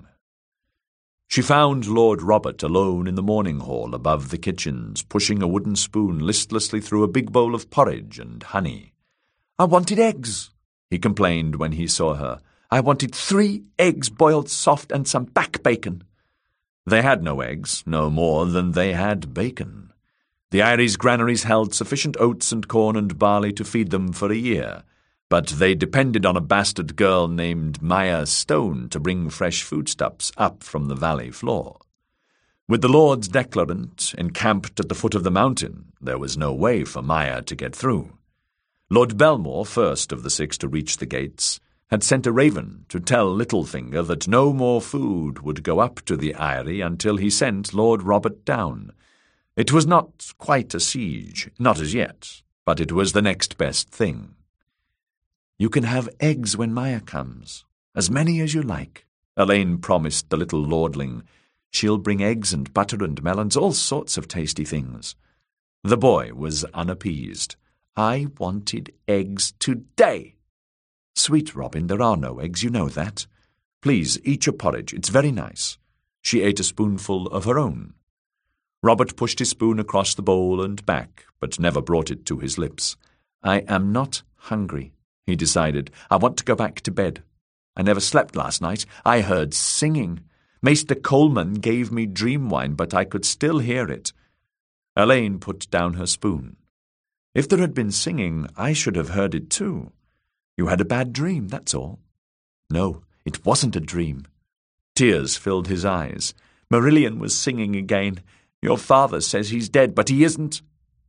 She found Lord Robert alone in the morning hall above the kitchens, pushing a wooden spoon listlessly through a big bowl of porridge and honey. "I wanted eggs," he complained when he saw her. "I wanted three eggs boiled soft and some back bacon." They had no eggs, no more than they had bacon. The Eyries' granaries held sufficient oats and corn and barley to feed them for a year, but they depended on a bastard girl named Maya Stone to bring fresh foodstuffs up from the valley floor. With the Lord's declarant encamped at the foot of the mountain, there was no way for Maya to get through. Lord Belmore, first of the six to reach the gates, had sent a raven to tell Littlefinger that no more food would go up to the Eyrie until he sent Lord Robert down. It was not quite a siege, not as yet, but it was the next best thing. "You can have eggs when Maya comes, as many as you like," Elaine promised the little lordling. "She'll bring eggs and butter and melons, all sorts of tasty things." The boy was unappeased. "I wanted eggs today." "Sweet Robin, there are no eggs, you know that. Please, eat your porridge, it's very nice." She ate a spoonful of her own. Robert pushed his spoon across the bowl and back, but never brought it to his lips. "I am not hungry," he decided. "I want to go back to bed. I never slept last night. I heard singing. Maester Coleman gave me dream wine, but I could still hear it." Elaine put down her spoon. "If there had been singing, I should have heard it too. You had a bad dream, that's all." "No, it wasn't a dream." Tears filled his eyes. "Marillion was singing again. Your father says he's dead, but he isn't."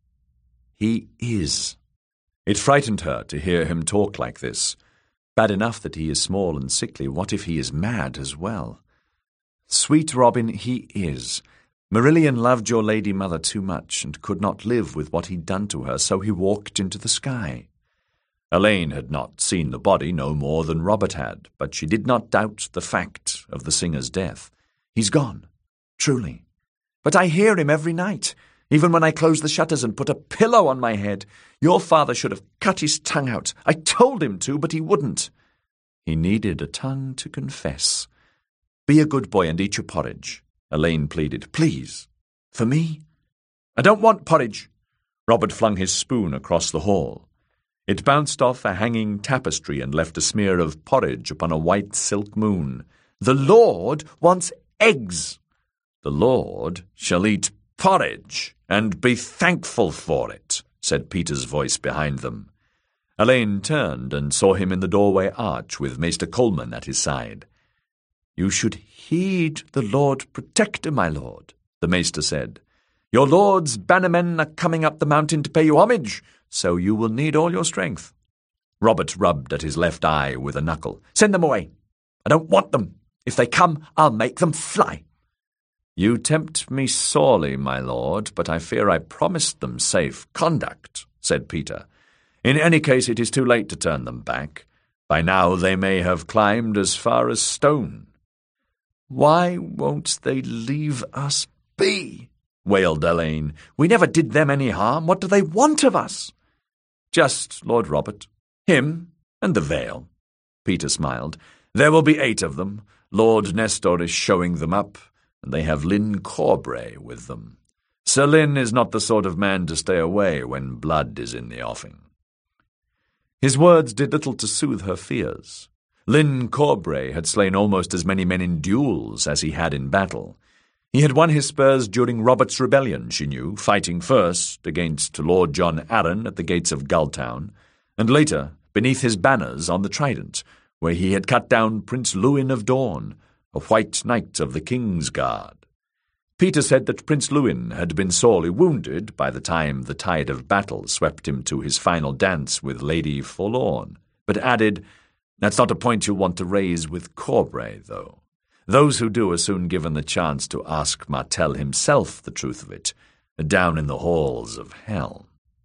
"He is." It frightened her to hear him talk like this. Bad enough that he is small and sickly. What if he is mad as well? "Sweet Robin, he is. Marillion loved your lady mother too much and could not live with what he'd done to her, so he walked into the sky." Elaine had not seen the body no more than Robert had, but she did not doubt the fact of the singer's death. "He's gone, truly. But I hear him every night, even when I close the shutters and put a pillow on my head. Your father should have cut his tongue out. I told him to, but he wouldn't." He needed a tongue to confess. "Be a good boy and eat your porridge," Elaine pleaded. "Please. For me?" "I don't want porridge." Robert flung his spoon across the hall. It bounced off a hanging tapestry and left a smear of porridge upon a white silk moon. "The Lord wants eggs." "The Lord shall eat porridge and be thankful for it," said Peter's voice behind them. Elaine turned and saw him in the doorway arch with Maester Coleman at his side. "You should heed the Lord Protector, my lord," the Maester said. "Your lord's bannermen are coming up the mountain to pay you homage, so you will need all your strength." Robert rubbed at his left eye with a knuckle. "Send them away. I don't want them. If they come, I'll make them fly." "You tempt me sorely, my lord, but I fear I promised them safe conduct," said Peter. "In any case, it is too late to turn them back. By now they may have climbed as far as Stone." "Why won't they leave us be?" wailed Elaine. "We never did them any harm. What do they want of us?" "Just Lord Robert. Him and the veil." Peter smiled. "There will be eight of them. Lord Nestor is showing them up, and they have Lynn Corbray with them. Sir Lynn is not the sort of man to stay away when blood is in the offing." His words did little to soothe her fears. Lynn Corbray had slain almost as many men in duels as he had in battle. He had won his spurs during Robert's rebellion, she knew, fighting first against Lord John Arryn at the gates of Gulltown, and later beneath his banners on the Trident, where he had cut down Prince Lewin of Dorne, a white knight of the King's Guard. Peter said that Prince Lewin had been sorely wounded by the time the tide of battle swept him to his final dance with Lady Forlorn, but added, "That's not a point you'll want to raise with Corbray, though. Those who do are soon given the chance to ask Martell himself the truth of it, down in the halls of hell."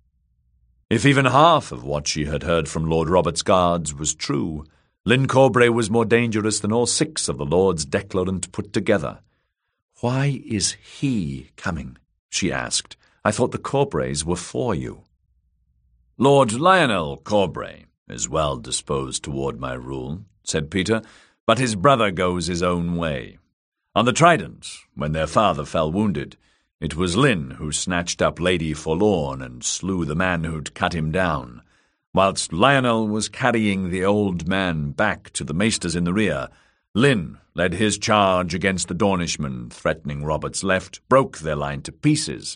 If even half of what she had heard from Lord Robert's guards was true, Lynn Corbray was more dangerous than all six of the Lord's declarant put together. "Why is he coming?" she asked. "I thought the Corbrays were for you." "Lord Lionel Corbray is well disposed toward my rule," said Peter, "but his brother goes his own way. On the Trident, when their father fell wounded, it was Lynn who snatched up Lady Forlorn and slew the man who'd cut him down. Whilst Lionel was carrying the old man back to the maesters in the rear, Lynn led his charge against the Dornishmen, threatening Robert's left, broke their line to pieces,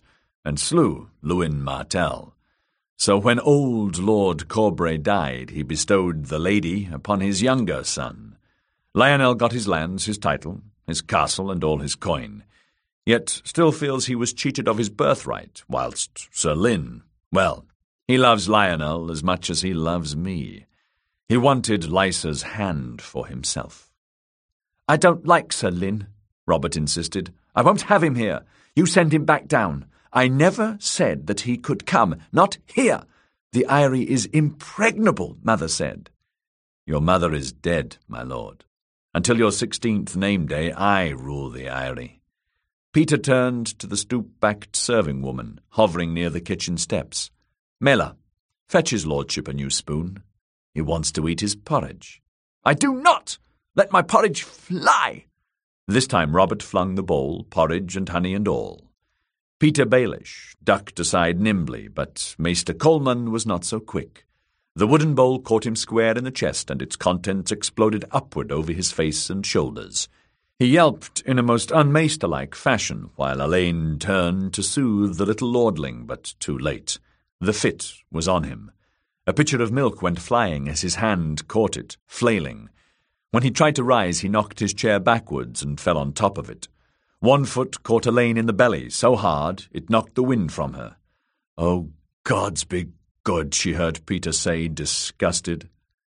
and slew Lewin Martell. So when old Lord Corbray died, he bestowed the lady upon his younger son. Lionel got his lands, his title, his castle, and all his coin, yet still feels he was cheated of his birthright, whilst Sir Lyn, well, he loves Lionel as much as he loves me. He wanted Lysa's hand for himself. "I don't like Sir Lyn," Robert insisted. "I won't have him here. You send him back down. I never said that he could come. Not here. The Eyrie is impregnable," Mother said. "Your mother is dead, my lord. Until your sixteenth name day, I rule the Eyrie." Peter turned to the stoop-backed serving woman, hovering near the kitchen steps. "Mela, fetch his lordship a new spoon. He wants to eat his porridge." "I do not! Let my porridge fly!" This time Robert flung the bowl, porridge and honey and all. Peter Baelish ducked aside nimbly, but Maester Coleman was not so quick. The wooden bowl caught him square in the chest, and its contents exploded upward over his face and shoulders. He yelped in a most unmaester-like fashion, while Elaine turned to soothe the little lordling, but too late. The fit was on him. A pitcher of milk went flying as his hand caught it, flailing. When he tried to rise, he knocked his chair backwards and fell on top of it. One foot caught Elaine in the belly so hard it knocked the wind from her. "Oh, gods be good," she heard Peter say, disgusted.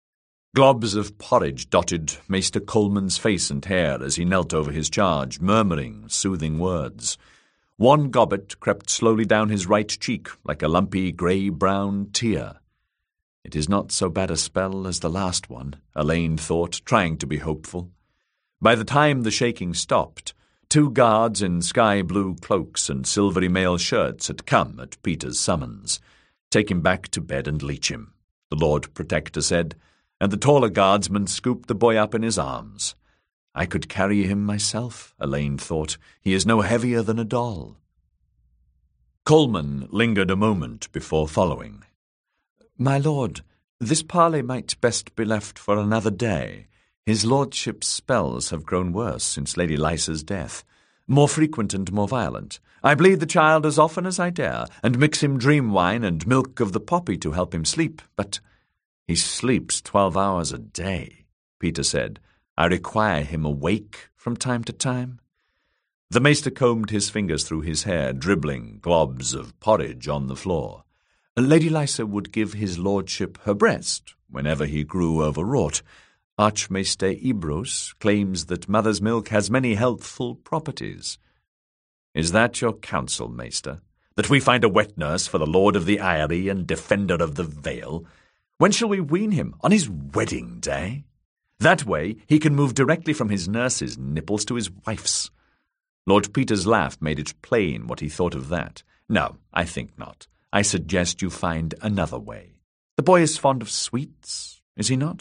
Globs of porridge dotted Maester Coleman's face and hair as he knelt over his charge, murmuring soothing words. One gobbet crept slowly down his right cheek like a lumpy grey-brown tear. It is not so bad a spell as the last one, Elaine thought, trying to be hopeful. By the time the shaking stopped, two guards in sky-blue cloaks and silvery mail shirts had come at Peter's summons. "Take him back to bed and leech him," the Lord Protector said, and the taller guardsman scooped the boy up in his arms. I could carry him myself, Elaine thought. He is no heavier than a doll. Coleman lingered a moment before following. "My lord, this parley might best be left for another day. His lordship's spells have grown worse since Lady Lysa's death, more frequent and more violent. I bleed the child as often as I dare, and mix him dream wine and milk of the poppy to help him sleep, but—" "He sleeps twelve hours a day," Peter said. "I require him awake from time to time." The maester combed his fingers through his hair, dribbling globs of porridge on the floor. Lady Lysa would give his lordship her breast whenever he grew overwrought. Archmaester Ebrus claims that mother's milk has many healthful properties. "Is that your counsel, maester? That we find a wet nurse for the Lord of the Eyrie and Defender of the Vale? When shall we wean him? On his wedding day? That way he can move directly from his nurse's nipples to his wife's." Lord Peter's laugh made it plain what he thought of that. "No, I think not. I suggest you find another way. The boy is fond of sweets, is he not?"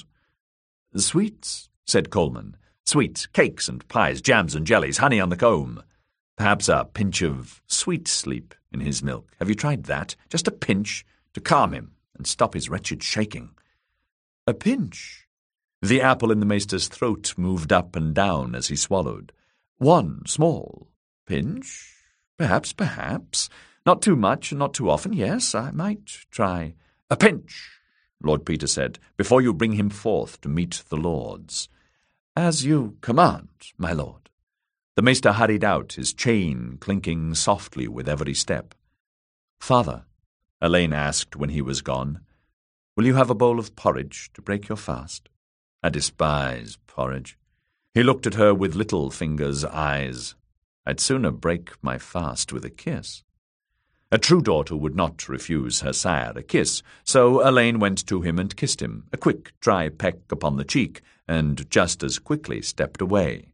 "Sweets," said Coleman. "Sweets, cakes and pies, jams and jellies, honey on the comb. Perhaps a pinch of sweet sleep in his milk. Have you tried that? Just a pinch, to calm him and stop his wretched shaking." "A pinch?" The apple in the maester's throat moved up and down as he swallowed. "One small pinch? Perhaps, perhaps. Not too much and not too often. Yes, I might try." "A pinch," Lord Peter said, "before you bring him forth to meet the lords." "As you command, my lord." The maester hurried out, his chain clinking softly with every step. "Father," Elaine asked when he was gone, "will you have a bowl of porridge to break your fast?" "I despise porridge." He looked at her with Littlefinger's eyes. "I'd sooner break my fast with a kiss." A true daughter would not refuse her sire a kiss, so Elaine went to him and kissed him, a quick, dry peck upon the cheek, and just as quickly stepped away.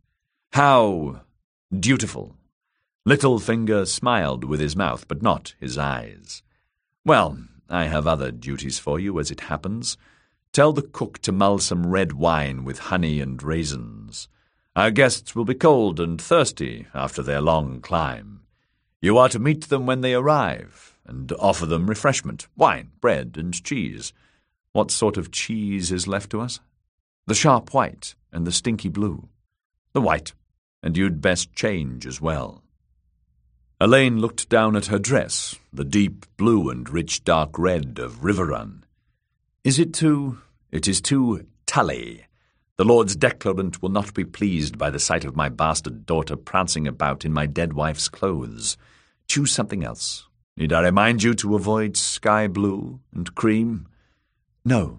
How dutiful! Littlefinger smiled with his mouth, but not his eyes. "Well, I have other duties for you, as it happens. Tell the cook to mull some red wine with honey and raisins. Our guests will be cold and thirsty after their long climb. You are to meet them when they arrive, and offer them refreshment, wine, bread, and cheese. What sort of cheese is left to us? The sharp white and the stinky blue. The white, and you'd best change as well." Elaine looked down at her dress, the deep blue and rich dark red of Riverrun. Is it too... It is too tally. The Lord's declarant will not be pleased by the sight of my bastard daughter prancing about in my dead wife's clothes. Choose something else. Need I remind you to avoid sky blue and cream? No.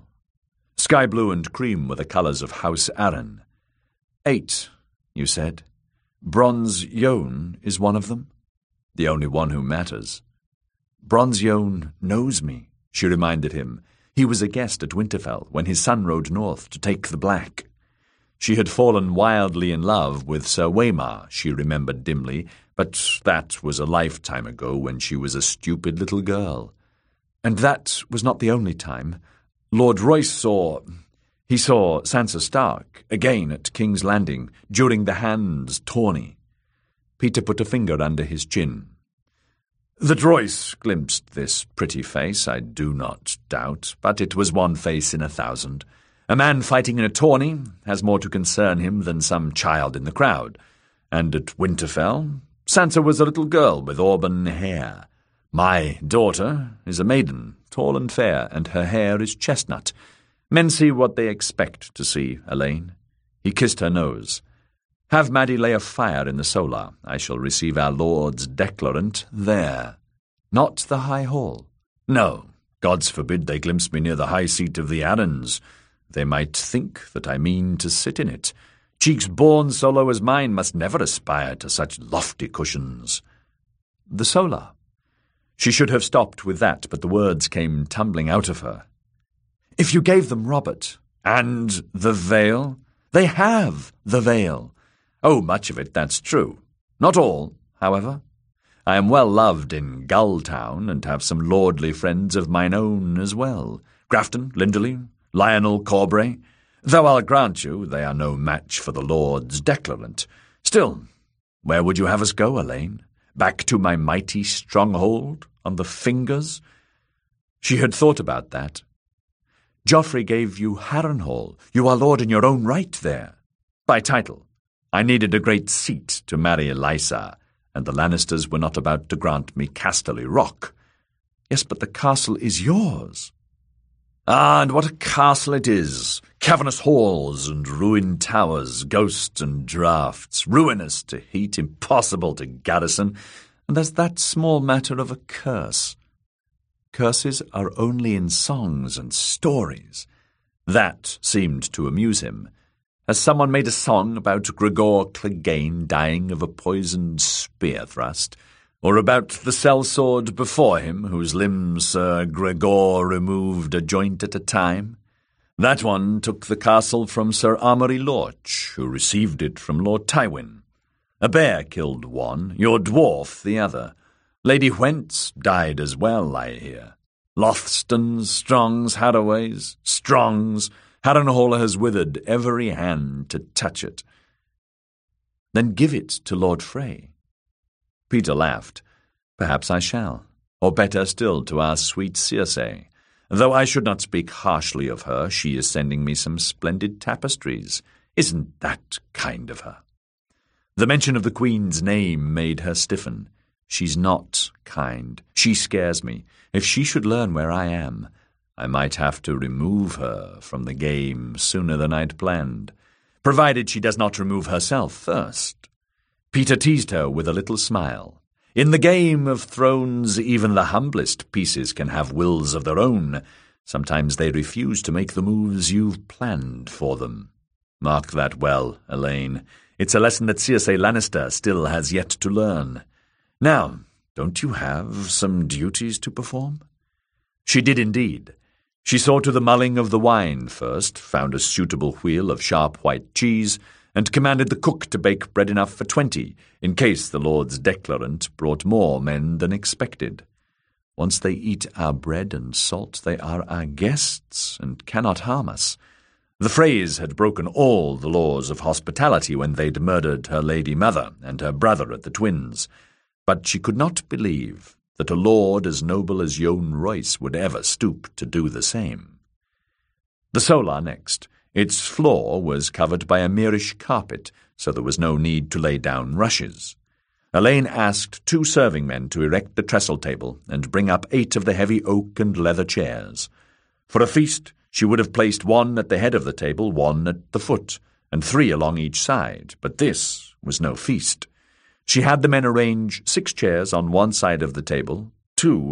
Sky blue and cream were the colours of House Arryn. Eight, you said. Bronze Yone is one of them? The only one who matters. Bronze Yone knows me, she reminded him. He was a guest at Winterfell when his son rode north to take the Black. She had fallen wildly in love with Sir Waymar, she remembered dimly, but that was a lifetime ago when she was a stupid little girl. And that was not the only time. Lord Royce saw... He saw Sansa Stark again at King's Landing during the Hand's tourney. Peter put a finger under his chin. That Royce glimpsed this pretty face, I do not doubt, but it was one face in a thousand. A man fighting in a tourney has more to concern him than some child in the crowd. And at Winterfell, Sansa was a little girl with auburn hair. My daughter is a maiden, tall and fair, and her hair is chestnut. Men see what they expect to see, Elaine. He kissed her nose. Have Maddie lay a fire in the solar. I shall receive our Lord's declarant there. Not the High Hall. No, gods forbid they glimpse me near the high seat of the Arryns. They might think that I mean to sit in it. Cheeks born so low as mine must never aspire to such lofty cushions. The solar. She should have stopped with that, but the words came tumbling out of her. If you gave them Robert, and the veil, they have the veil. Oh, much of it, that's true. Not all, however. I am well loved in Gulltown, and have some lordly friends of mine own as well. Grafton, Linderley, Lionel Corbray. Though I'll grant you they are no match for the Lord's declarant. Still, where would you have us go, Elaine? Back to my mighty stronghold on the Fingers? She had thought about that. Joffrey gave you Harrenhal. You are lord in your own right there. By title. I needed a great seat to marry Lysa, and the Lannisters were not about to grant me Casterly Rock. Yes, but the castle is yours. Ah, and what a castle it is! Cavernous halls and ruined towers, ghosts and draughts, ruinous to heat, impossible to garrison, and there's that small matter of a curse. Curses are only in songs and stories. That seemed to amuse him. Has someone made a song about Gregor Clegane dying of a poisoned spear thrust, or about the sellsword before him, whose limbs Sir Gregor removed a joint at a time? That one took the castle from Sir Amory Lorch, who received it from Lord Tywin. A bear killed one, your dwarf the other. Lady Whents died as well, I hear. Lothstons, Strongs, Harroways, Strongs... Harrenhal has withered every hand to touch it. Then give it to Lord Frey. Peter laughed. Perhaps I shall, or better still to our sweet Circe. Though I should not speak harshly of her, she is sending me some splendid tapestries. Isn't that kind of her? The mention of the Queen's name made her stiffen. She's not kind. She scares me. If she should learn where I am, I might have to remove her from the game sooner than I'd planned, provided she does not remove herself first. Peter teased her with a little smile. In the Game of Thrones, even the humblest pieces can have wills of their own. Sometimes they refuse to make the moves you've planned for them. Mark that well, Elaine. It's a lesson that Circe Lannister still has yet to learn. Now, don't you have some duties to perform? She did indeed. She saw to the mulling of the wine first, found a suitable wheel of sharp white cheese, and commanded the cook to bake bread enough for twenty, in case the Lord's declarant brought more men than expected. Once they eat our bread and salt, they are our guests, and cannot harm us. The Freys had broken all the laws of hospitality when they'd murdered her lady mother and her brother at the Twins, but she could not believe that a lord as noble as Yohn Royce would ever stoop to do the same. The solar next. Its floor was covered by a Myrish carpet, so there was no need to lay down rushes. Elaine asked two serving men to erect the trestle table and bring up eight of the heavy oak and leather chairs. For a feast, she would have placed one at the head of the table, one at the foot, and three along each side, but this was no feast. She had the men arrange six chairs on one side of the table, two